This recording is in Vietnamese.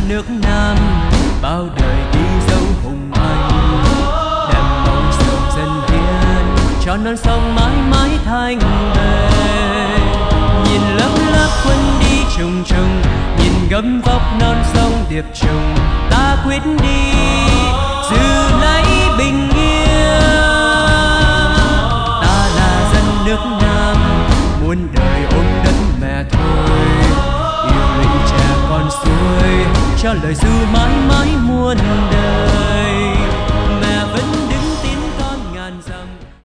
nước Nam, bao đời ghi dấu hùng anh, đem mong sầu dân hiến cho non sông mãi mãi thanh bền. Nhìn lớp lớp quân đi trùng trùng, nhìn gấm vóc non sông điệp trùng, ta quyết đi giữ lấy bình yên. Ta là dân nước Nam, muôn đời ôm đất mẹ thôi, yêu lụy trẻ con suối cho lời ru mãi mãi muôn đời.